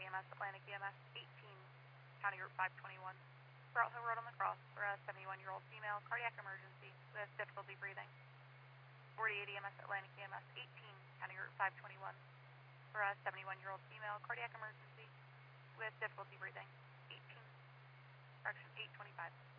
EMS, Atlantic EMS, 18, County Route 521. Sprout Hill Road on the cross for a 71-year-old female, cardiac emergency with difficulty breathing. 48 EMS, Atlantic EMS, 18, County Route 521 for a 71-year-old female, cardiac emergency with difficulty breathing. 18, correction, 825.